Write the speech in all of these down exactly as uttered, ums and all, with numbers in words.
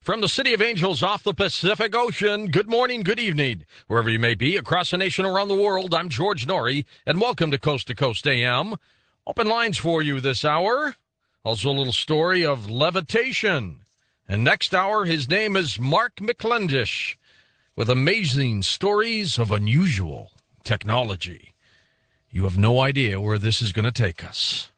From the City of Angels off the Pacific Ocean, good morning, good evening, wherever you may be, across the nation, around the world. I'm George Norrie, and welcome to Coast to Coast A M. Open lines for you this hour. Also a little story of levitation. And next hour, his name is Mark McClendish, with amazing stories of unusual technology. You have no idea where this is going to take us.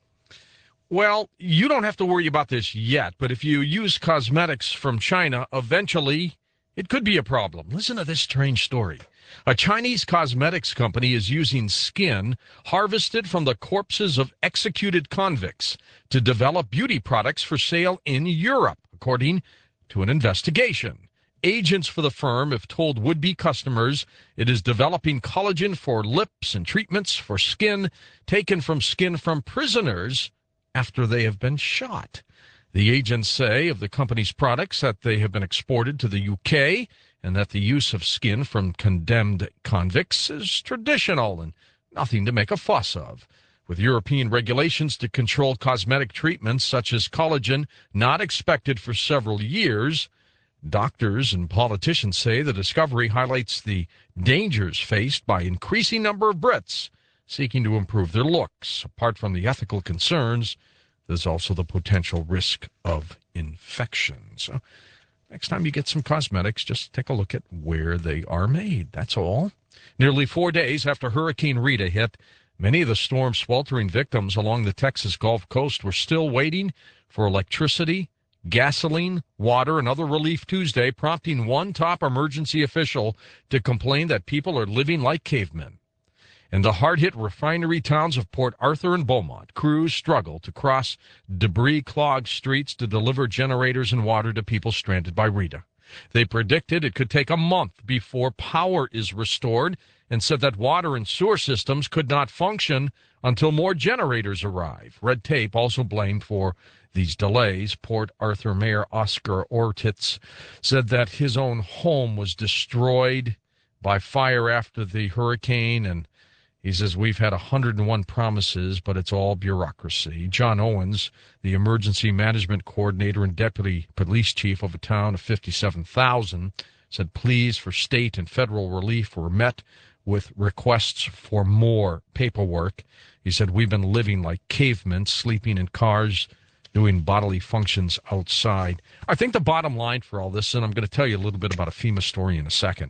Well, you don't have to worry about this yet, but if you use cosmetics from China, eventually it could be a problem. Listen to this strange story. A Chinese cosmetics company is using skin harvested from the corpses of executed convicts to develop beauty products for sale in Europe, according to an investigation. Agents for the firm have told would-be customers it is developing collagen for lips and treatments for skin taken from skin from prisoners after they have been shot. The agents say of the company's products that they have been exported to the U K and that the use of skin from condemned convicts is traditional and nothing to make a fuss of. With European regulations to control cosmetic treatments such as collagen not expected for several years, doctors and politicians say the discovery highlights the dangers faced by an increasing number of Brits seeking to improve their looks. Apart from the ethical concerns, there's also the potential risk of infection. So next time you get some cosmetics, just take a look at where they are made. That's all. Nearly four days after Hurricane Rita hit, many of the storm's sweltering victims along the Texas Gulf Coast were still waiting for electricity, gasoline, water, and other relief Tuesday, prompting one top emergency official to complain that people are living like cavemen. In the hard-hit refinery towns of Port Arthur and Beaumont, crews struggle to cross debris-clogged streets to deliver generators and water to people stranded by Rita. They predicted it could take a month before power is restored and said that water and sewer systems could not function until more generators arrive. Red Tape also blamed for these delays. Port Arthur Mayor Oscar Ortiz said that his own home was destroyed by fire after the hurricane, and he says, we've had one hundred one promises, but it's all bureaucracy. John Owens, the emergency management coordinator and deputy police chief of a town of fifty-seven thousand, said pleas for state and federal relief were met with requests for more paperwork. He said, we've been living like cavemen, sleeping in cars, doing bodily functions outside. I think the bottom line for all this, and I'm going to tell you a little bit about a FEMA story in a second,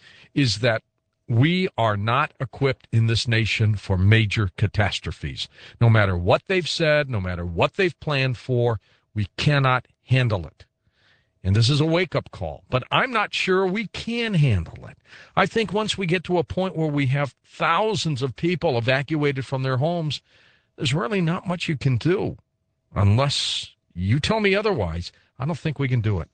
is that we are not equipped in this nation for major catastrophes. No matter what they've said, no matter what they've planned for, we cannot handle it. And this is a wake-up call, but I'm not sure we can handle it. I think once we get to a point where we have thousands of people evacuated from their homes, there's really not much you can do. Unless you tell me otherwise, I don't think we can do it.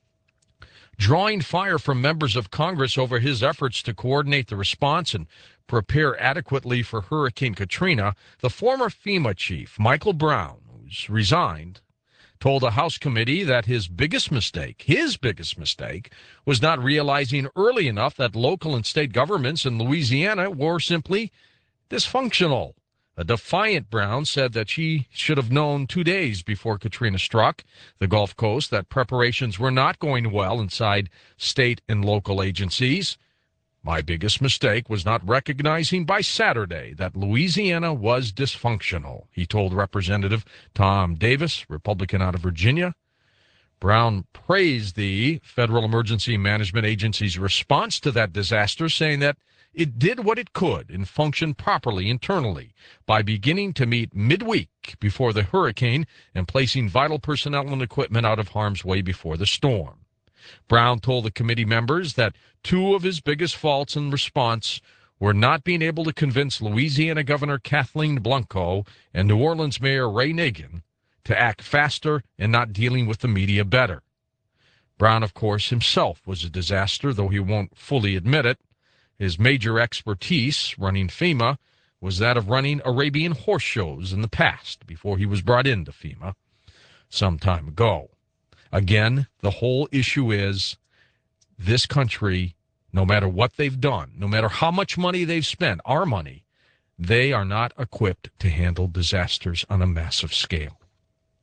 Drawing fire from members of Congress over his efforts to coordinate the response and prepare adequately for Hurricane Katrina, the former FEMA chief, Michael Brown, who's resigned, told a House committee that his biggest mistake, his biggest mistake, was not realizing early enough that local and state governments in Louisiana were simply dysfunctional. A defiant Brown said that she should have known two days before Katrina struck the Gulf Coast that preparations were not going well inside state and local agencies. My biggest mistake was not recognizing by Saturday that Louisiana was dysfunctional, he told Representative Tom Davis, Republican out of Virginia. Brown praised the Federal Emergency Management Agency's response to that disaster, saying that it did what it could and functioned properly internally by beginning to meet midweek before the hurricane and placing vital personnel and equipment out of harm's way before the storm. Brown told the committee members that two of his biggest faults in response were not being able to convince Louisiana Governor Kathleen Blanco and New Orleans Mayor Ray Nagin to act faster and not dealing with the media better. Brown, of course, himself was a disaster, though he won't fully admit it. His major expertise, running FEMA, was that of running Arabian horse shows in the past before he was brought into FEMA some time ago. Again, the whole issue is this country, no matter what they've done, no matter how much money they've spent, our money, they are not equipped to handle disasters on a massive scale.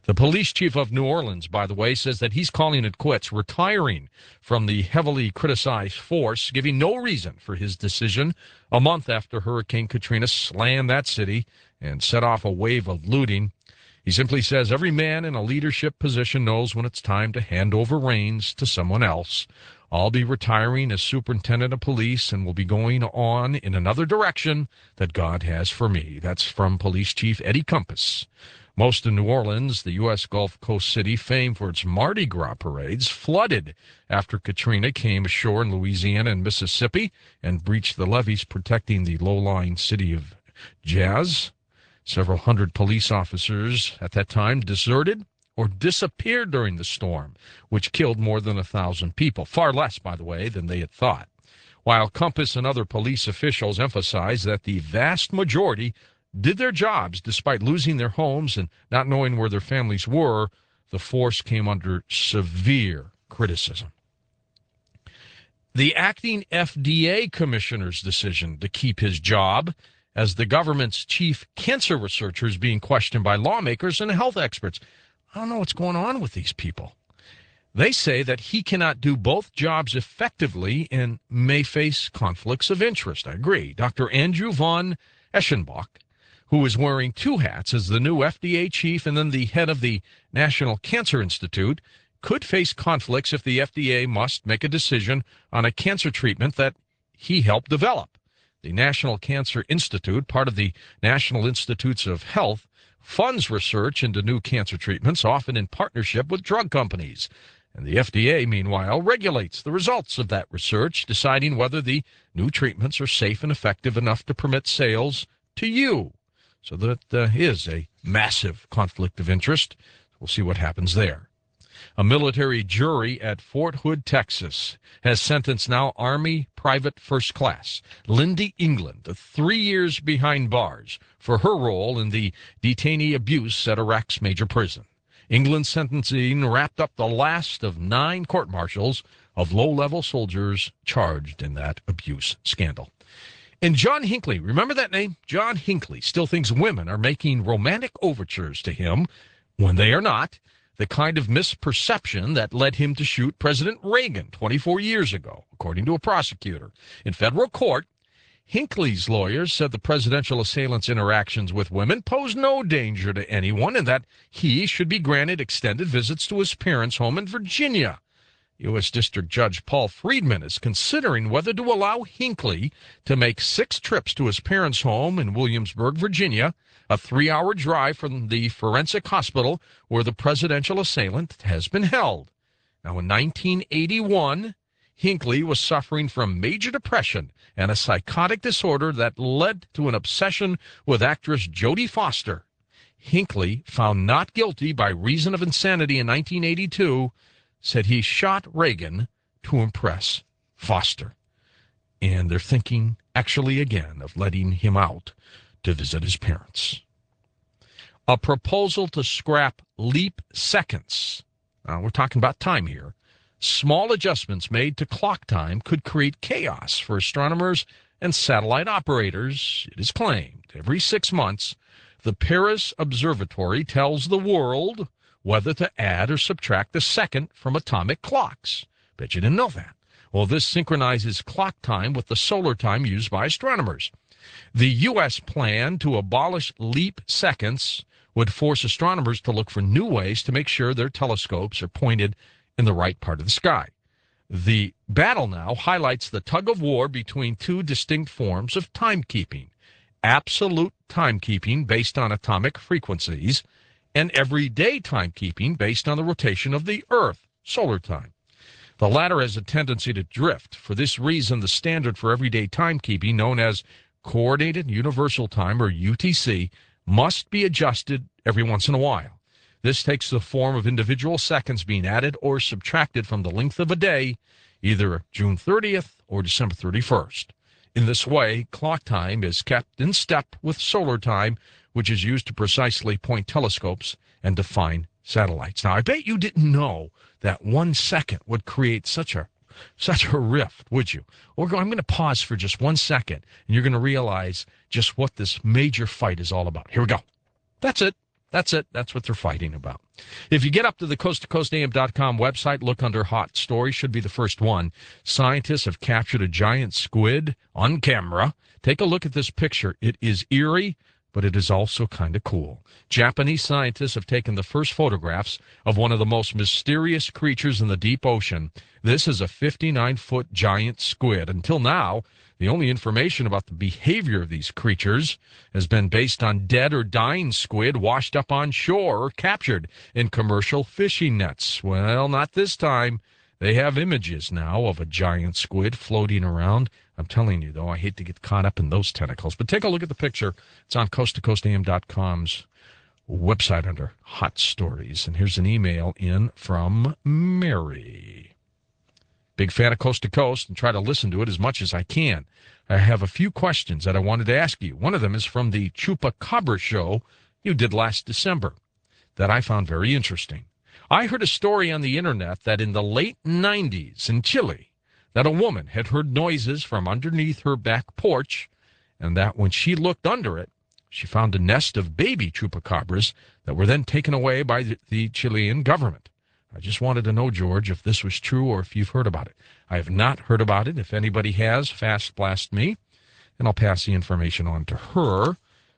The police chief of New Orleans, by the way, says that he's calling it quits, retiring from the heavily criticized force, giving no reason for his decision a month after Hurricane Katrina slammed that city and set off a wave of looting. He simply says every man in a leadership position knows when it's time to hand over reins to someone else. I'll be retiring as superintendent of police and will be going on in another direction that God has for me. That's from Police Chief Eddie Compass. Most of New Orleans, the U S Gulf Coast city famed for its Mardi Gras parades, flooded after Katrina came ashore in Louisiana and Mississippi and breached the levees protecting the low-lying city of Jazz. Several hundred police officers at that time deserted or disappeared during the storm, which killed more than a thousand people, far less, by the way, than they had thought. While Compass and other police officials emphasized that the vast majority did their jobs despite losing their homes and not knowing where their families were, the force came under severe criticism. The acting F D A commissioner's decision to keep his job as the government's chief cancer researcher is being questioned by lawmakers and health experts. I don't know what's going on with these people. They say that he cannot do both jobs effectively and may face conflicts of interest. I agree. Doctor Andrew von Eschenbach, who is wearing two hats as the new F D A chief and then the head of the National Cancer Institute, could face conflicts if the F D A must make a decision on a cancer treatment that he helped develop. The National Cancer Institute, part of the National Institutes of Health, funds research into new cancer treatments, often in partnership with drug companies. And the F D A, meanwhile, regulates the results of that research, deciding whether the new treatments are safe and effective enough to permit sales to you. So that uh, is a massive conflict of interest. We'll see what happens there. A military jury at Fort Hood, Texas, has sentenced now Army Private First Class Lindy England to three years behind bars for her role in the detainee abuse at Iraq's major prison. England's sentencing wrapped up the last of nine court-martials of low-level soldiers charged in that abuse scandal. And John Hinckley, remember that name? John Hinckley still thinks women are making romantic overtures to him when they are not, the kind of misperception that led him to shoot President Reagan twenty-four years ago, according to a prosecutor. In federal court, Hinckley's lawyers said the presidential assailant's interactions with women pose no danger to anyone and that he should be granted extended visits to his parents' home in Virginia. U S District Judge Paul Friedman is considering whether to allow Hinckley to make six trips to his parents' home in Williamsburg, Virginia, a three-hour drive from the forensic hospital where the presidential assailant has been held. Now, in nineteen eighty-one, Hinckley was suffering from major depression and a psychotic disorder that led to an obsession with actress Jodie Foster. Hinckley, found not guilty by reason of insanity in nineteen eighty-two, said he shot Reagan to impress Foster. And they're thinking, actually, again, of letting him out to visit his parents. A proposal to scrap leap seconds. Now, we're talking about time here. Small adjustments made to clock time could create chaos for astronomers and satellite operators, it is claimed. Every six months, the Paris Observatory tells the world whether to add or subtract a second from atomic clocks. Bet you didn't know that. Well, this synchronizes clock time with the solar time used by astronomers. The U S plan to abolish leap seconds would force astronomers to look for new ways to make sure their telescopes are pointed in the right part of the sky. The battle now highlights the tug-of-war between two distinct forms of timekeeping: absolute timekeeping based on atomic frequencies, and everyday timekeeping based on the rotation of the Earth, solar time. The latter has a tendency to drift. For this reason, the standard for everyday timekeeping, known as Coordinated Universal Time, or U T C, must be adjusted every once in a while. This takes the form of individual seconds being added or subtracted from the length of a day, either June thirtieth or December thirty-first. In this way, clock time is kept in step with solar time, which is used to precisely point telescopes and define satellites. Now, I bet you didn't know that one second would create such a such a rift, would you? We're going, I'm going to pause for just one second, and you're going to realize just what this major fight is all about. Here we go. That's it. That's it. That's what they're fighting about. If you get up to the coast to coast a m dot com website, look under Hot Stories, should be the first one. Scientists have captured a giant squid on camera. Take a look at this picture. It is eerie, but it is also kind of cool. Japanese scientists have taken the first photographs of one of the most mysterious creatures in the deep ocean. This is a fifty-nine foot giant squid. Until now, the only information about the behavior of these creatures has been based on dead or dying squid washed up on shore or captured in commercial fishing nets. Well, not this time. They have images now of a giant squid floating around. I'm telling you, though, I hate to get caught up in those tentacles. But take a look at the picture. It's on coast to coast a m dot com's website under Hot Stories. And here's an email in from Mary. Big fan of Coast to Coast and try to listen to it as much as I can. I have a few questions that I wanted to ask you. One of them is from the Chupacabra show you did last December that I found very interesting. I heard a story on the internet that in the late nineties in Chile, that a woman had heard noises from underneath her back porch, and that when she looked under it, she found a nest of baby chupacabras that were then taken away by the, the Chilean government. I just wanted to know, George, if this was true or if you've heard about it. I have not heard about it. If anybody has, fast blast me, and I'll pass the information on to her.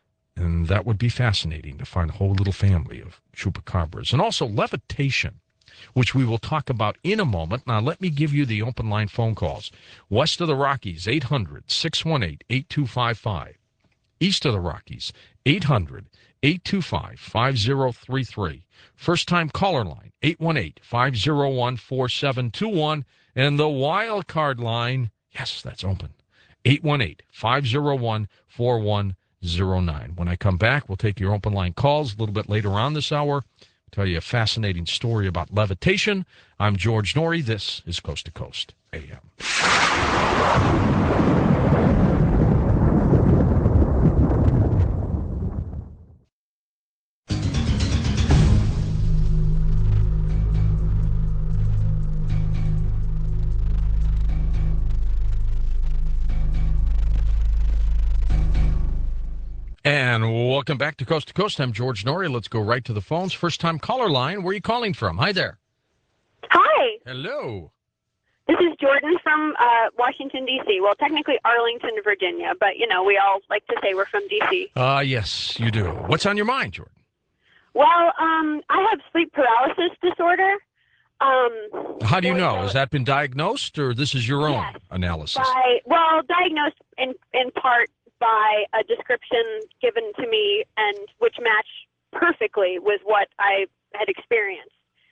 And that would be fascinating to find a whole little family of chupacabras. And also levitation, which we will talk about in a moment. Now, let me give you the open line phone calls. West of the Rockies, eight hundred, six one eight, eight two five five. East of the Rockies, eight hundred, eight two five, five zero three three. First-time caller line, eight one eight, five zero one, four seven two one. And the wild card line, yes, that's open, eight one eight, five zero one, four one zero nine. When I come back, we'll take your open line calls a little bit later on this hour. I'll tell you a fascinating story about levitation. I'm George Noory. This is Coast to Coast A M. And welcome back to Coast to Coast. I'm George Noory. Let's go right to the phones. First-time caller line. Where are you calling from? Hi there. Hi. Hello. This is Jordan from uh, Washington, D C Well, technically Arlington, Virginia, but, you know, we all like to say we're from D C Uh, yes, you do. What's on your mind, Jordan? Well, um, I have sleep paralysis disorder. Um, How do you know? Has that been diagnosed, or this is your own yes, analysis? By, well, diagnosed in, in part by a description given to me, and which matched perfectly with what I had experienced.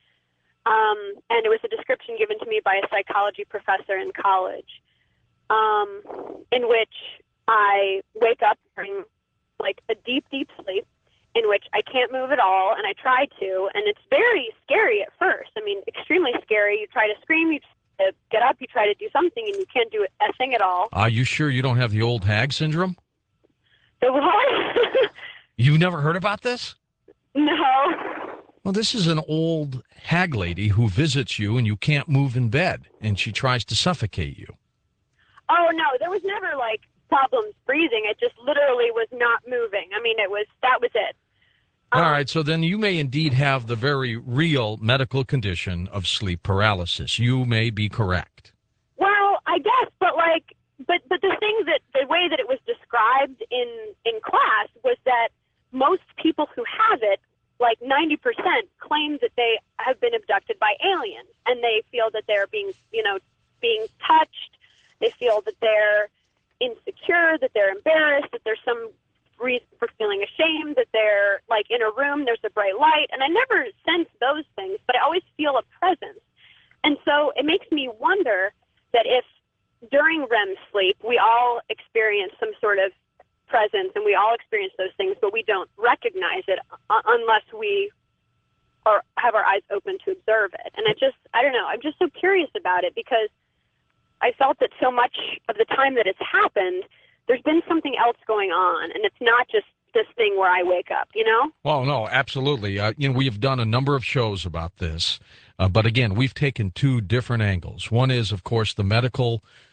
Um, and it was a description given to me by a psychology professor in college, um, in which I wake up during like a deep, deep sleep in which I can't move at all, and I try to, and it's very scary at first. I mean, extremely scary. You try to scream, you try to get up, you try to do something, and you can't do a thing at all. Are you sure you don't have the old hag syndrome? The what? You've never heard about this? No. Well, this is an old hag lady who visits you and you can't move in bed, and she tries to suffocate you. Oh, no, there was never, like, problems breathing. It just literally was not moving. I mean, it was, that was it. All right, so then you may indeed have the very real medical condition of sleep paralysis. You may be correct. Well, I guess, but, like, but, but the thing that, the way that it was described in, in class was that most people who have it, like ninety percent, claim that they have been abducted by aliens, and they feel that they're being, you know, being touched. They feel that they're insecure, that they're embarrassed, that there's some reason for feeling ashamed, that they're, like, in a room, there's a bright light. And I never sense those things, but I always feel a presence. And so it makes me wonder that if during R E M sleep, we all experience some sort of presence, and we all experience those things, but we don't recognize it unless we are, have our eyes open to observe it. And I just, I don't know, I'm just so curious about it, because I felt that so much of the time that it's happened, there's been something else going on, and it's not just this thing where I wake up, you know? Well, no, absolutely. Uh, you know, we've done a number of shows about this, uh, but again, we've taken two different angles. One is, of course, the medical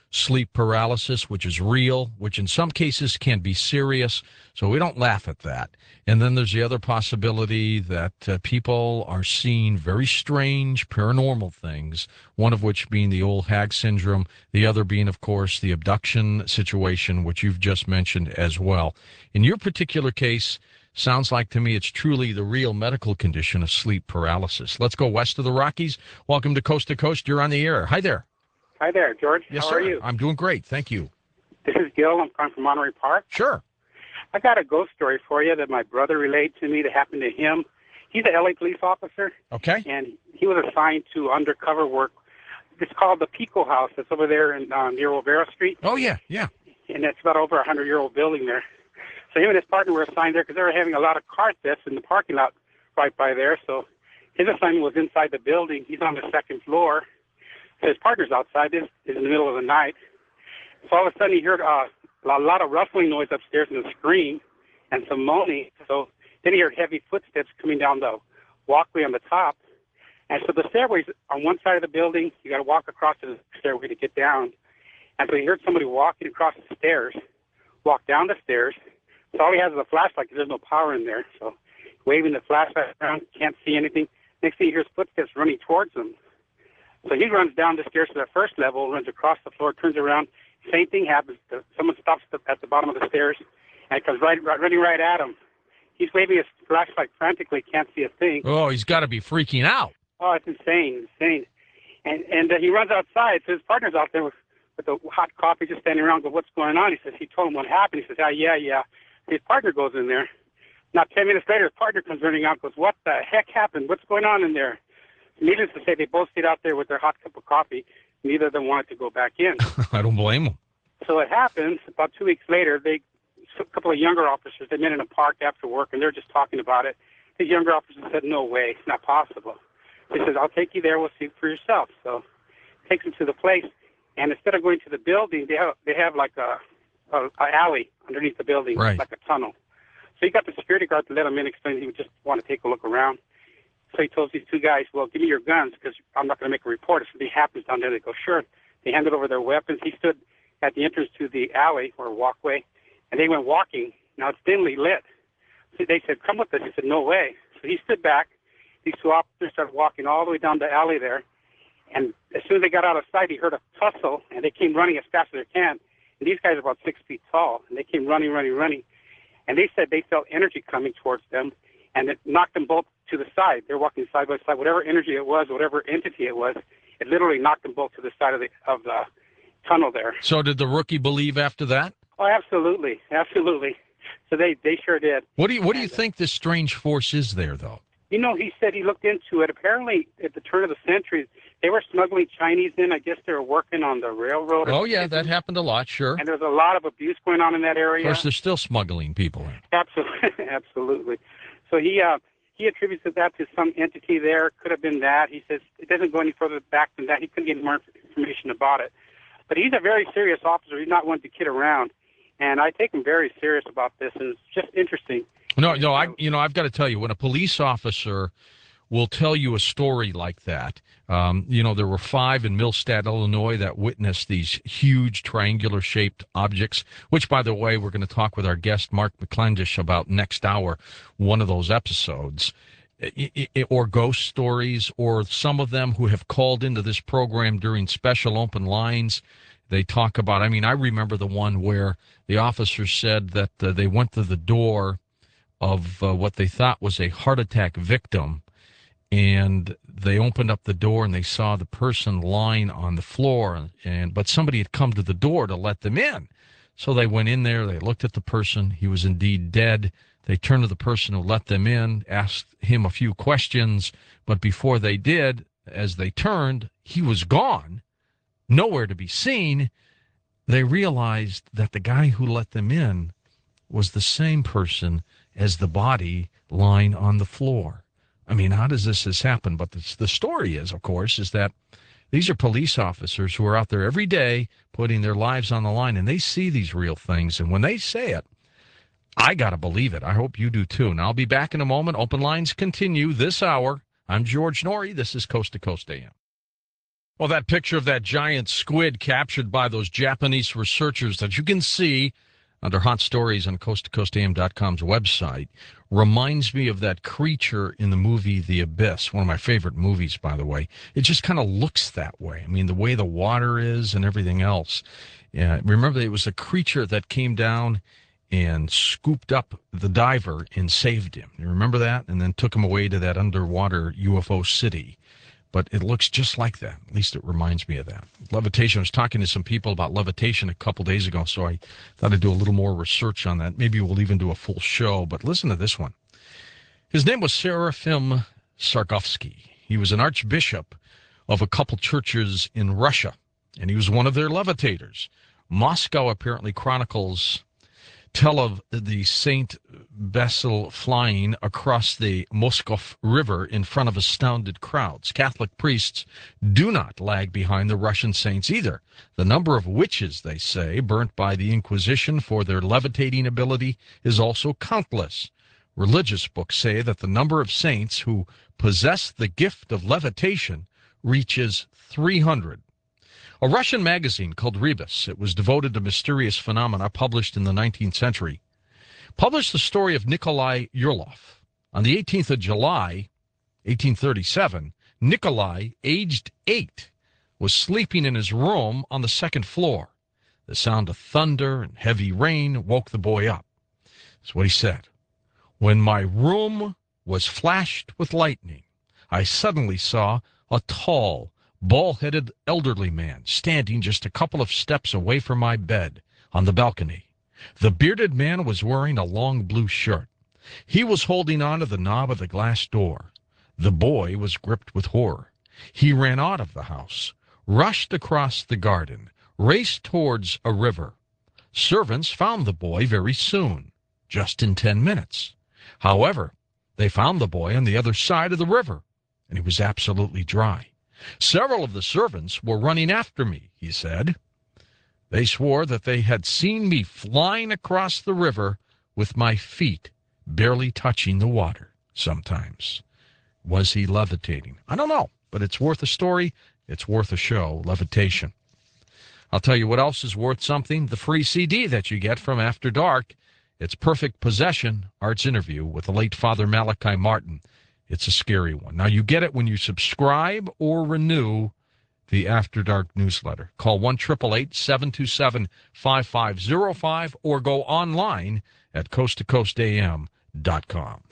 sleep paralysis, which is real, which in some cases can be serious. So we don't laugh at that. And then there's the other possibility that uh, people are seeing very strange paranormal things, one of which being the old hag syndrome, the other being, of course, the abduction situation, which you've just mentioned as well. In your particular case, sounds like to me it's truly the real medical condition of sleep paralysis. Let's go west of the Rockies. Welcome to Coast to Coast. You're on the air. Hi there. Hi there, George. Yes, How sir. are you? I'm doing great. Thank you. This is Gil. I'm calling from Monterey Park. Sure. I got a ghost story for you that my brother relayed to me that happened to him. He's an L A police officer, Okay. and he was assigned to undercover work. It's called the Pico House. It's over there in uh, near Olvera Street, Oh, yeah, yeah. and it's about over a hundred-year-old building there. So him and his partner were assigned there because they were having a lot of car thefts in the parking lot right by there. So his assignment was inside the building. He's on the second floor. So his partner's outside. This is in the middle of the night. So all of a sudden he heard uh, a lot of rustling noise upstairs and a scream and some moaning. So then he heard heavy footsteps coming down the walkway on the top. And so the stairway's on one side of the building. You got to walk across the stairway to get down. And so he heard somebody walking across the stairs, walk down the stairs. So all he has is a flashlight because there's no power in there. So waving the flashlight around, can't see anything. Next thing he hears footsteps running towards him. So he runs down the stairs to the first level, runs across the floor, turns around. Same thing happens. Someone stops at the bottom of the stairs and comes right, right running right at him. He's waving his flashlight frantically, can't see a thing. Oh, he's got to be freaking out. Oh, it's insane, insane. And and uh, he runs outside. So his partner's out there with, with the hot coffee, just standing around. Go, what's going on? He says he told him what happened. He says, ah, yeah, yeah. His partner goes in there. Now, ten minutes later, his partner comes running out. Goes, what the heck happened? What's going on in there? Needless to say, they both stayed out there with their hot cup of coffee. Neither of them wanted to go back in. I don't blame him. So it happens. About two weeks later, they a couple of younger officers, they met in a park after work, and they're just talking about it. The younger officers said, no way, it's not possible. He says, I'll take you there. We'll see for yourself. So takes them to the place, and instead of going to the building, they have they have like a, a, a alley underneath the building, Right. like a tunnel. So he got the security guard to let him in, explain he would just want to take a look around. So he told these two guys, well, give me your guns because I'm not going to make a report. If something happens down there, they go, sure. They handed over their weapons. He stood at the entrance to the alley or walkway, and they went walking. Now it's dimly lit. So they said, come with us. He said, no way. So he stood back. These two officers started walking all the way down the alley there. And as soon as they got out of sight, he heard a tussle, and they came running as fast as they can. And these guys are about six feet tall, and they came running, running, running. And they said they felt energy coming towards them, and it knocked them both to the side. They're walking side by side. Whatever energy it was, whatever entity it was, it literally knocked them both to the side of the of the tunnel there. So did the rookie believe after that? Oh, absolutely, absolutely. So they, they sure did. What do you What do you And, uh, think this strange force is there, though? You know, he said he looked into it. Apparently, at the turn of the century, they were smuggling Chinese in. I guess they were working on the railroad. or Oh, yeah, something. that happened a lot, sure. And there's a lot of abuse going on in that Of area. course, they're still smuggling people in. Absolutely, absolutely. So he uh, he attributes that to some entity there. Could have been that. He says it doesn't go any further back than that. He couldn't get more information about it. But he's a very serious officer. He's not one to kid around. And I take him very serious about this, and it's just interesting. No, no, I you know I've got to tell you, when a police officer will tell you a story like that, um, you know, there were five in Millstadt, Illinois, that witnessed these huge triangular-shaped objects. Which, by the way, we're going to talk with our guest Mark McClendish about next hour. One of those episodes. I- I- or ghost stories, or some of them who have called into this program during special open lines. They talk about, I mean, I remember the one where the officer said that uh, they went to the door of uh, what they thought was a heart attack victim, and they opened up the door and they saw the person lying on the floor, and but somebody had come to the door to let them in. So they went in there, they looked at the person, he was indeed dead. They turned to the person who let them in, asked him a few questions, but before they did, as they turned, he was gone, nowhere to be seen. They realized that the guy who let them in was the same person as the body lying on the floor. I mean, how does this has happened? But the, the story is, of course, is that these are police officers who are out there every day putting their lives on the line, and they see these real things. And when they say it, I got to believe it. I hope you do, too. And I'll be back in a moment. Open lines continue this hour. I'm George Norrie. This is Coast to Coast A M. Well, that picture of that giant squid captured by those Japanese researchers that you can see under Hot Stories on coast to coast A M dot com's website reminds me of that creature in the movie The Abyss, one of my favorite movies, by the way. It just kind of looks that way. I mean, the way the water is and everything else. Yeah, remember, it was a creature that came down and scooped up the diver and saved him. You remember that? And then took him away to that underwater U F O city. But it looks just like that. At least it reminds me of that. Levitation, I was talking to some people about levitation a couple days ago, so I thought I'd do a little more research on that. Maybe we'll even do a full show, but listen to this one. His name was Serafim Sargovsky. He was an archbishop of a couple churches in Russia, and he was one of their levitators. Moscow apparently chronicles tell of the Saint Basil flying across the Moskov River in front of astounded crowds. Catholic priests do not lag behind the Russian saints either. The number of witches, they say, burnt by the Inquisition for their levitating ability is also countless. Religious books say that the number of saints who possess the gift of levitation reaches three hundred. A Russian magazine called Rebus, it was devoted to mysterious phenomena, published in the nineteenth century, published the story of Nikolai Yurlov. On the eighteenth of July, eighteen thirty-seven, Nikolai, aged eight, was sleeping in his room on the second floor. The sound of thunder and heavy rain woke the boy up. That's what he said. When my room was flashed with lightning, I suddenly saw a tall, bald-headed elderly man standing just a couple of steps away from my bed on the balcony. The bearded man was wearing a long blue shirt. He was holding on to the knob of the glass door. The boy was gripped with horror. He ran out of the house, rushed across the garden, raced towards a river. Servants found the boy very soon, just in ten minutes. However, they found the boy on the other side of the river, and he was absolutely dry. Several of the servants were running after me, he said. They swore that they had seen me flying across the river with my feet barely touching the water sometimes. Was he levitating? I don't know, but it's worth a story. It's worth a show, Levitation. I'll tell you what else is worth something. The free C D that you get from After Dark. It's Perfect Possession, Art's interview with the late Father Malachi Martin. It's a scary one. Now, you get it when you subscribe or renew the After Dark newsletter. Call one eight eight eight, seven two seven, five five zero five or go online at coast to coast A M dot com.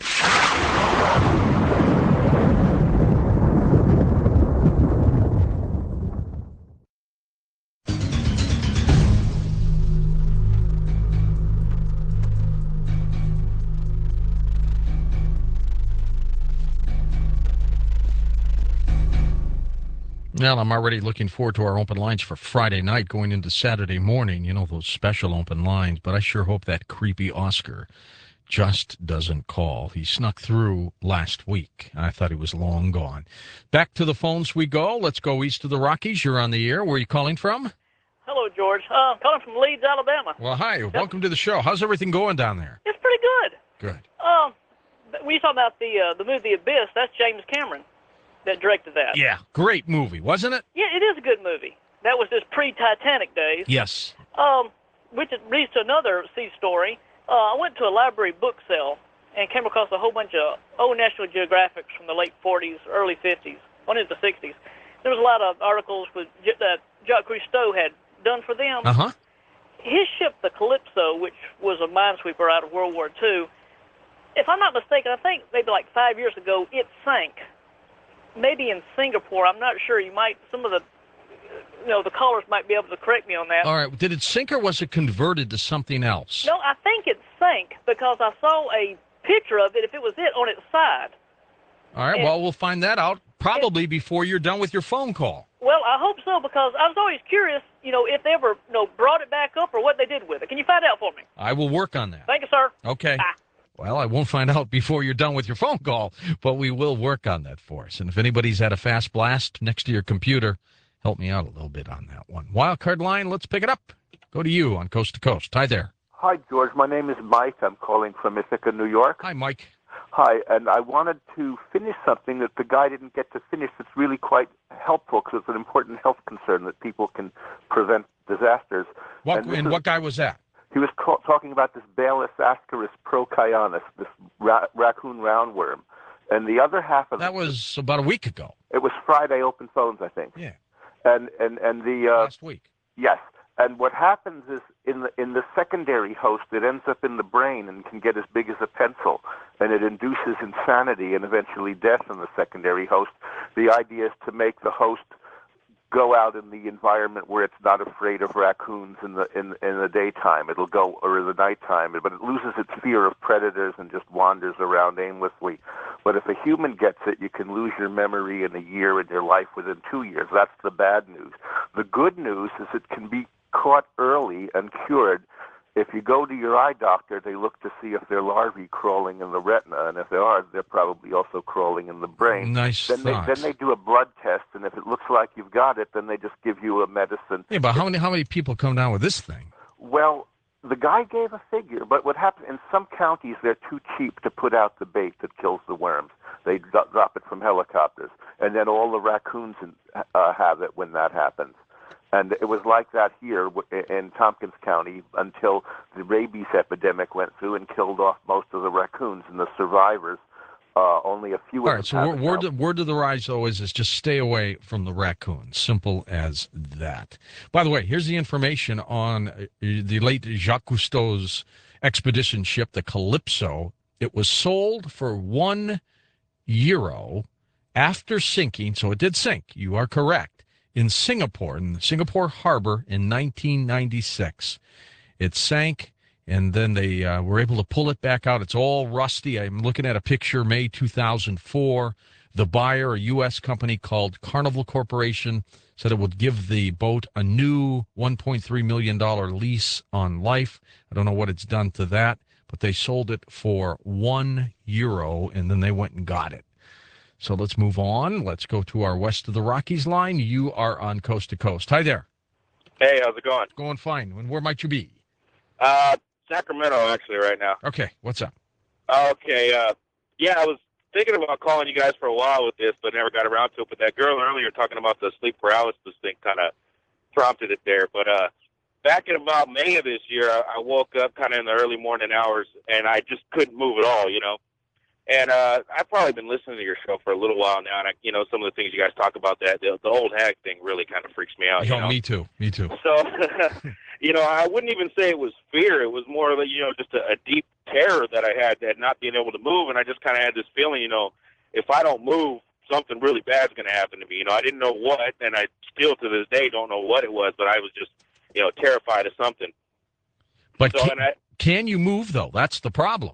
Well, I'm already looking forward to our open lines for Friday night going into Saturday morning. You know, those special open lines. But I sure hope that creepy Oscar just doesn't call. He snuck through last week. I thought he was long gone. Back to the phones we go. Let's go east of the Rockies. You're on the air. Where are you calling from? Hello, George. Uh, I'm calling from Leeds, Alabama. Well, hi. Yep. Welcome to the show. How's everything going down there? It's pretty good. Good. Um, when you talk about the uh, the movie The Abyss, that's James Cameron that directed that. Yeah, great movie, wasn't it? Yeah, it is a good movie. That was his pre-Titanic days. Yes. Um, which leads to another sea story. Uh, I went to a library book sale and came across a whole bunch of old National Geographics from the late forties, early fifties, one into the sixties. There was a lot of articles with, that Jacques Cousteau had done for them. Uh-huh. His ship, the Calypso, which was a minesweeper out of World War Two, if I'm not mistaken, I think maybe like five years ago, it sank. Maybe in Singapore. I'm not sure. You might, some of the, you know, the callers might be able to correct me on that. All right. Did it sink or was it converted to something else? No, I think it sank because I saw a picture of it, if it was it, on its side. All right. And, well, we'll find that out probably it, before you're done with your phone call. Well, I hope so, because I was always curious, you know, if they ever, you know, brought it back up or what they did with it. Can you find out for me? I will work on that. Thank you, sir. Okay. Bye. Well, I won't find out before you're done with your phone call, but we will work on that for us. And if anybody's had a fast blast next to your computer, help me out a little bit on that one. Wildcard line, let's pick it up. Go to you on Coast to Coast. Hi there. Hi, George. My name is Mike. I'm calling from Ithaca, New York. Hi, Mike. Hi, and I wanted to finish something that the guy didn't get to finish that's really quite helpful because it's an important health concern that people can prevent disasters. What, and and is, what guy was that? He was ca- talking about this Balis ascaris procyon, this ra- raccoon roundworm. And the other half of That was about a week ago. It was Friday Open Phones, I think. Yeah. And and and the uh, last week. Yes. And what happens is in the in the secondary host, it ends up in the brain and can get as big as a pencil, and it induces insanity and eventually death in the secondary host. The idea is to make the host go out in the environment where it's not afraid of raccoons in the in in the daytime. It'll go or in the nighttime, but it loses its fear of predators and just wanders around aimlessly. But if a human gets it, you can lose your memory in a year and your life within two years. That's the bad news. The good news is it can be caught early and cured. If you go to your eye doctor, they look to see if there are larvae crawling in the retina, and if there are, they're probably also crawling in the brain. Nice then they, thoughts. then they do a blood test, and if it looks like you've got it, then they just give you a medicine. Yeah, but how many how many people come down with this thing? Well, the guy gave a figure, but what happened in some counties, they're too cheap to put out the bait that kills the worms. They do- drop it from helicopters, and then all the raccoons in, uh, have it when that happens. And it was like that here in Tompkins County until the rabies epidemic went through and killed off most of the raccoons, and the survivors, uh, only a few All of right, them so have word, it word, now. to, word to the rise, though, is, is just stay away from the raccoons. Simple as that. By the way, here's the information on uh, the late Jacques Cousteau's expedition ship, the Calypso. It was sold for one euro after sinking, so it did sink. You are correct. In Singapore, in Singapore Harbor in nineteen ninety-six. It sank, and then they uh, were able to pull it back out. It's all rusty. I'm looking at a picture, May two thousand four. The buyer, a U S company called Carnival Corporation, said it would give the boat a new one point three million dollars lease on life. I don't know what it's done to that, but they sold it for one euro, and then they went and got it. So let's move on. Let's go to our West of the Rockies line. You are on Coast to Coast. Hi there. Hey, how's it going? It's going fine. And where might you be? Uh, Sacramento, actually, right now. Okay, what's up? Okay, uh, yeah, I was thinking about calling you guys for a while with this, but never got around to it. But that girl earlier talking about the sleep paralysis thing kind of prompted it there. But uh, back in about May of this year, I, I woke up kind of in the early morning hours, and I just couldn't move at all, you know. And uh, I've probably been listening to your show for a little while now, and I, you know, some of the things you guys talk about, that the, the old hag thing really kind of freaks me out. Yo, you know? me too. Me too. So, you know, I wouldn't even say it was fear. It was more like, you know, just a, a deep terror that I had at not being able to move, and I just kind of had this feeling, you know, if I don't move, something really bad's going to happen to me. You know, I didn't know what, and I still to this day don't know what it was, but I was just, you know, terrified of something. But so, can, and I, can you move, though? That's the problem.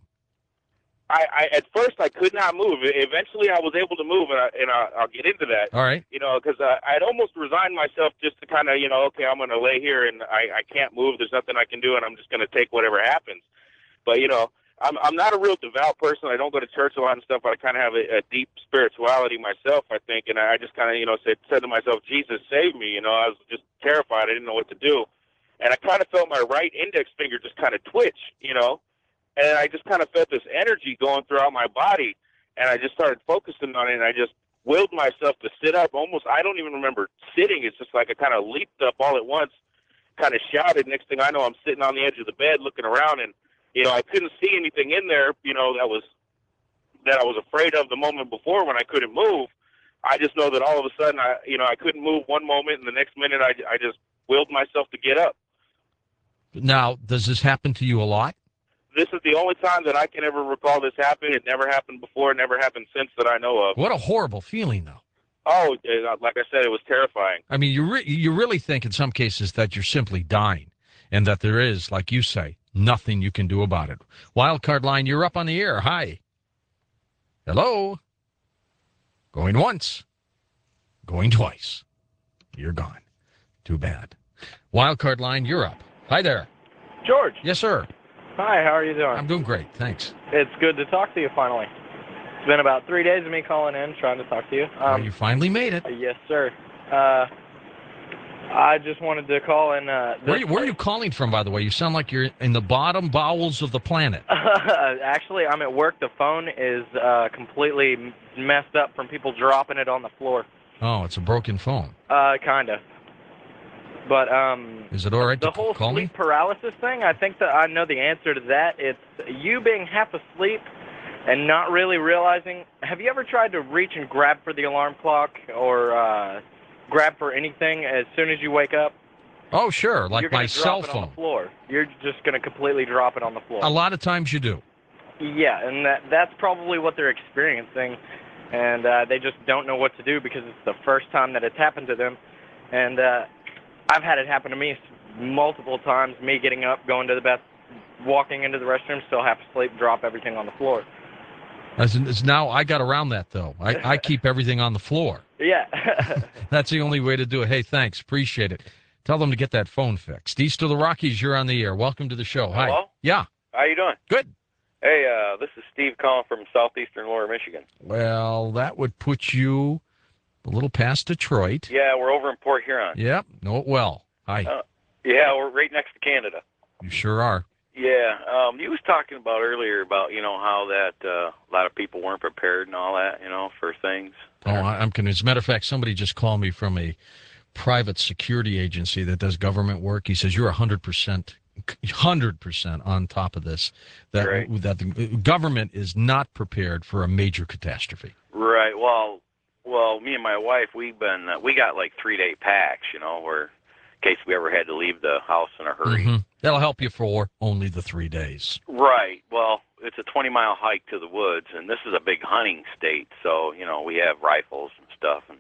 I, I at first I could not move. Eventually, I was able to move, and, I, and I, I'll get into that. All right. You know, because uh, I'd almost resigned myself just to kind of, you know, okay, I'm going to lay here, and I, I can't move. There's nothing I can do, and I'm just going to take whatever happens. But you know, I'm I'm not a real devout person. I don't go to church a lot and stuff. But I kind of have a, a deep spirituality myself, I think, and I just kind of, you know, said said to myself, Jesus, save me. You know, I was just terrified. I didn't know what to do, and I kind of felt my right index finger just kind of twitch, you know. And I just kind of felt this energy going throughout my body, and I just started focusing on it, and I just willed myself to sit up. Almost, I don't even remember sitting. It's just like I kind of leaped up all at once, kind of shouted. Next thing I know, I'm sitting on the edge of the bed looking around, and, you know, I couldn't see anything in there, you know, that was that I was afraid of the moment before when I couldn't move. I just know that all of a sudden, I, you know, I couldn't move one moment, and the next minute I, I just willed myself to get up. Now, does this happen to you a lot? This is the only time that I can ever recall this happening. It never happened before. It never happened since that I know of. What a horrible feeling, though. Oh, like I said, it was terrifying. I mean, you re- you really think in some cases that you're simply dying and that there is, like you say, nothing you can do about it. Wildcard line, you're up on the air. Hi. Hello. Going once. Going twice. You're gone. Too bad. Wildcard line, you're up. Hi there. George. Yes, sir. Hi, how are you doing? I'm doing great, thanks. It's good to talk to you finally. It's been about three days of me calling in, trying to talk to you. Um, Well, you finally made it. uh, yes, sir. Uh, I just wanted to call and... Uh, Where, you, where are you calling from, by the way? You sound like you're in the bottom bowels of the planet. Actually, I'm at work. The phone is uh, completely messed up from people dropping it on the floor. Oh, it's a broken phone. Uh, kind of. But, um... Is it all right the to whole call sleep me? paralysis thing, I think that I know the answer to that. It's you being half asleep and not really realizing... Have you ever tried to reach and grab for the alarm clock or uh, grab for anything as soon as you wake up? Oh, sure, like You're my gonna drop cell it phone. on the floor. You're just going to completely drop it on the floor. A lot of times you do. Yeah, and that that's probably what they're experiencing, and uh, they just don't know what to do because it's the first time that it's happened to them. And uh, I've had it happen to me multiple times, me getting up, going to the bath, walking into the restroom, still half asleep, drop everything on the floor. As in, as now I got around that, though. I, I keep everything on the floor. Yeah. That's the only way to do it. Hey, thanks. Appreciate it. Tell them to get that phone fixed. East of the Rockies, you're on the air. Welcome to the show. Hi. Hello? Yeah. How you doing? Good. Hey, uh, this is Steve calling from southeastern Lower Michigan. Well, that would put you a little past Detroit. Yeah, we're over in Port Huron. Yep. Know it well. Hi. Uh, yeah, we're right next to Canada. You sure are. Yeah, um, you was talking about earlier about, you know, how that uh, a lot of people weren't prepared and all that, you know, for things. Oh, I- I'm convinced. As a matter of fact, somebody just called me from a private security agency that does government work. He says, you're one hundred percent, one hundred percent on top of this, that, Right. that the government is not prepared for a major catastrophe. Right. Well, well, me and my wife, we've been, uh, we got like three-day packs, you know, where in case we ever had to leave the house in a hurry. Mhm. That'll help you for only the three days. Right. Well, it's a twenty-mile hike to the woods, and this is a big hunting state, so, you know, we have rifles and stuff, and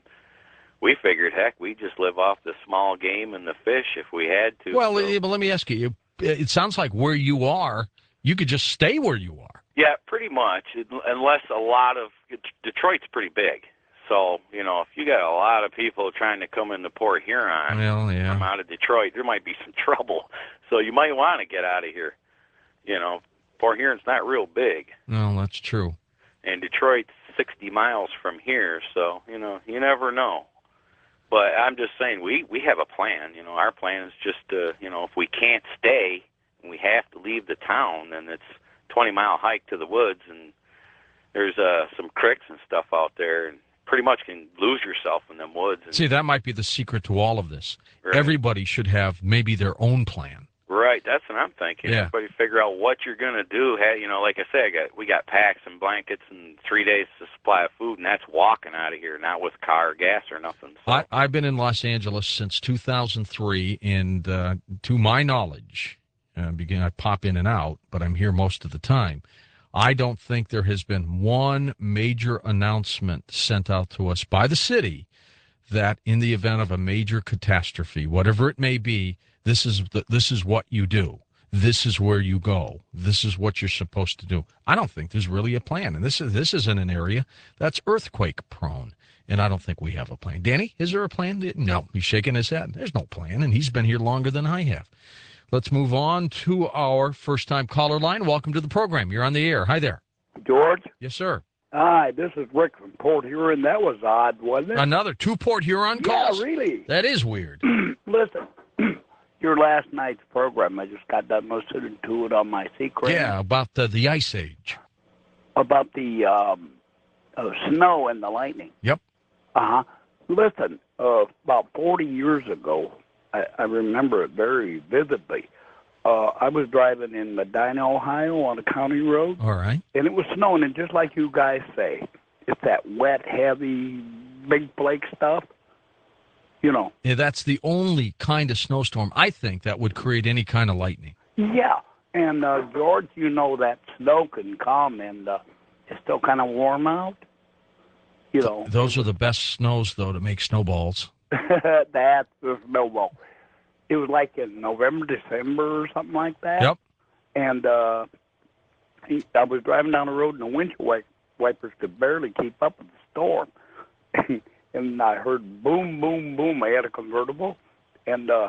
we figured, heck, we just live off the small game and the fish if we had to. Well, so. eh, but let me ask you, you, it sounds like where you are, you could just stay where you are. Yeah, pretty much, unless a lot of Detroit's pretty big. So, you know, if you got a lot of people trying to come into Port Huron Well, yeah. from out of Detroit, there might be some trouble. So you might want to get out of here. You know, Port Huron's not real big, No, that's true. and Detroit's sixty miles from here, so, you know, you never know. But I'm just saying, we, we have a plan. You know, our plan is just to, you know, if we can't stay and we have to leave the town, then it's twenty-mile hike to the woods, and there's uh, some creeks and stuff out there, and pretty much can lose yourself in them woods. And, See, that might be the secret to all of this. Right. Everybody should have maybe their own plan. Right, that's what I'm thinking. Yeah. Everybody figure out what you're going to do. Hey, you know, like I say, I got we got packs and blankets and three days of supply of food, and that's walking out of here, not with car or gas or nothing. So. I, I've been in Los Angeles since two thousand three, and uh, to my knowledge, uh, begin, I pop in and out, but I'm here most of the time. I don't think there has been one major announcement sent out to us by the city that in the event of a major catastrophe, whatever it may be, this is the, this is what you do. This is where you go. This is what you're supposed to do. I don't think there's really a plan, and this is this isn't an area that's earthquake prone, and I don't think we have a plan. Danny, is there a plan? No, he's shaking his head. There's no plan, and he's been here longer than I have. Let's move on to our first-time caller line. Welcome to the program. You're on the air. Hi there. George? Yes, sir. Hi, this is Rick from Port Huron. That was odd, wasn't it? Another two Port Huron calls? Yeah, really. That is weird. Listen, your last night's program, I just got done listening to it on my secret. Yeah, about the, the Ice Age. About the um, uh, snow and the lightning. Yep. Uh-huh. Listen, uh, about forty years ago, I, I remember it very vividly. Uh, I was driving in Medina, Ohio on a county road. All right. And it was snowing, and just like you guys say, it's that wet, heavy, big flake stuff. You know. Yeah, that's the only kind of snowstorm, I think, that would create any kind of lightning. Yeah. And, uh, George, you know that snow can come, and uh, it's still kind of warm out. You know. Those are the best snows, though, to make snowballs. That's the snowball. It was like in November, December, or something like that. Yep. And uh, he, I was driving down the road, and the windshield wipers could barely keep up with the storm. And I heard boom, boom, boom. I had a convertible, and uh,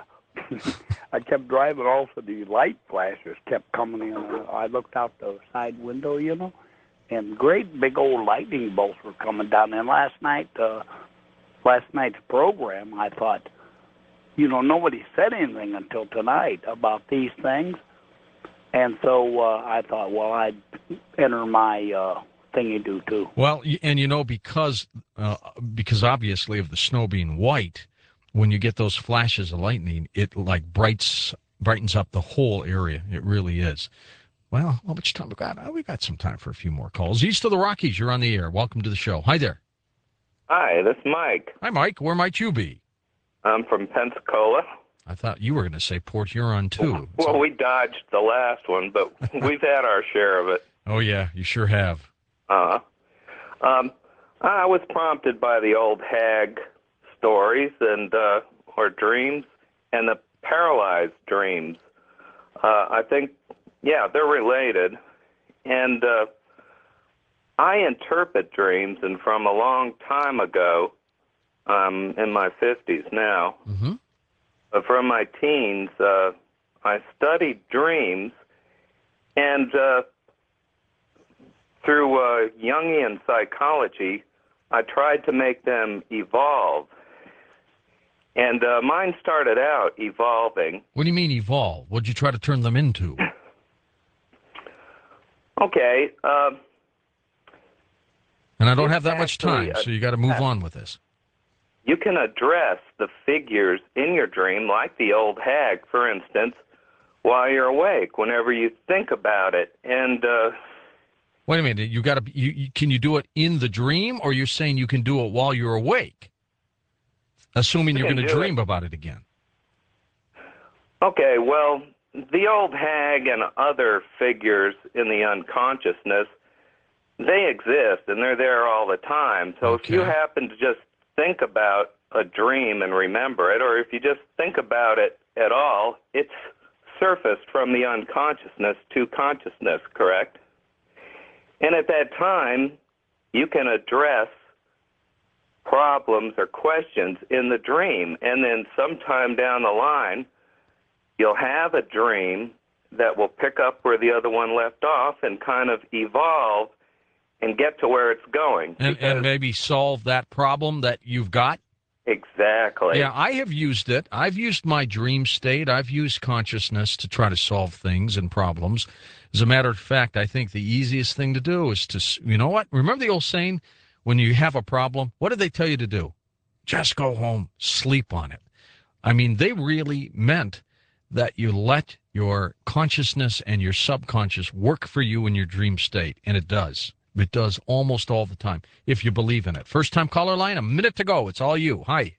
I kept driving. Also, the light flashes kept coming in. Uh, I looked out the side window, you know, and great big old lightning bolts were coming down. And last night, uh, last night's program, I thought, you know, nobody said anything until tonight about these things. And so uh, I thought, well, I'd enter my uh, thingy do too. Well, y- and you know, because uh, because obviously of the snow being white, when you get those flashes of lightning, it like brights brightens up the whole area. It really is. Well, how much time we got? Oh, we got some time for a few more calls. East of the Rockies, you're on the air. Welcome to the show. Hi there. Hi, this is Mike. Hi, Mike. Where might you be? I'm from Pensacola. I thought you were going to say Port Huron, too. Well, So- we dodged the last one, but we've had our share of it. oh, yeah, you sure have. Uh, um, I was prompted by the old hag stories and uh, or dreams and the paralyzed dreams. Uh, I think, yeah, they're related. And uh, I interpret dreams, and from a long time ago, I'm in my fifties now, Mm-hmm. but from my teens, uh, I studied dreams, and uh, through uh, Jungian psychology, I tried to make them evolve. And uh, mine started out evolving. What do you mean evolve? What'd you try to turn them into? Okay. Uh, And I don't have that much actually, time, uh, so you got to move on with this. you can address the figures in your dream, like the old hag, for instance, while you're awake, whenever you think about it. And uh, Wait a minute. You got to. You, you, can you do it in the dream, or you're saying you can do it while you're awake? Assuming You you're can going to do dream it. about it again. okay, well, the old hag and other figures in the unconsciousness, they exist, and they're there all the time. So if you Okay. happen to just think about a dream and remember it, or if you just think about it at all, it's surfaced from the unconsciousness to consciousness, correct? And at that time, you can address problems or questions in the dream, and then sometime down the line, you'll have a dream that will pick up where the other one left off and kind of evolve and get to where it's going. And, and maybe solve that problem that you've got? Exactly. Yeah, I have used it. I've used my dream state. I've used consciousness to try to solve things and problems. As a matter of fact, I think the easiest thing to do is to, s- you know what? Remember the old saying, when you have a problem, what did they tell you to do? Just go home, sleep on it. I mean, they really meant that you let your consciousness and your subconscious work for you in your dream state, and it does. It does almost all the time, if you believe in it. First time caller line, a minute to go. It's all you. Hi.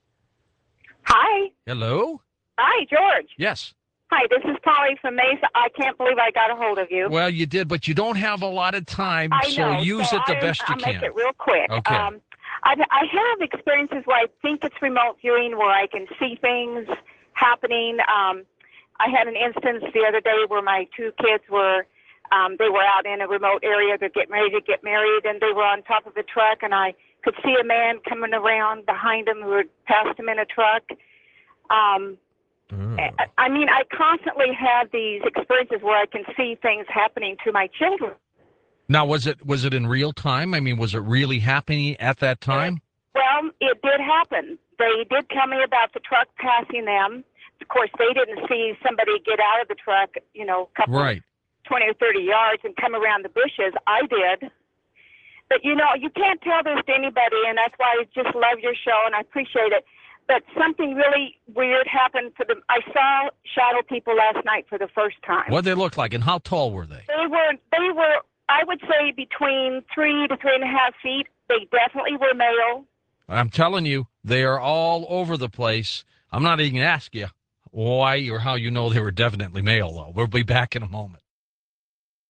Hi. Hello? Hi, George. Yes. Hi, this is Polly from Mesa. I can't believe I got a hold of you. Well, you did, but you don't have a lot of time, I so know. use so it the I, best you I'll can. make it real quick. Okay. Um, I, I have experiences where I think it's remote viewing, where I can see things happening. Um, I had an instance the other day where my two kids were, um, they were out in a remote area. They're getting ready to get married, and they were on top of a truck, and I could see a man coming around behind them who had passed them in a truck. Um, Oh. I, I mean, I constantly have these experiences where I can see things happening to my children. Now, was it was it in real time? I mean, was it really happening at that time? Well, it did happen. They did tell me about the truck passing them. Of course, they didn't see somebody get out of the truck, you know, a couple, Right. twenty or thirty yards and come around the bushes. I did. But, you know, you can't tell this to anybody, and that's why I just love your show, and I appreciate it. But something really weird happened for them. I saw shadow people last night for the first time. What did they look like, and how tall were they? They were, they were, I would say, between three to three and a half feet. They definitely were male. I'm telling you, they are all over the place. I'm not even going to ask you why or how you know they were definitely male, though. We'll be back in a moment.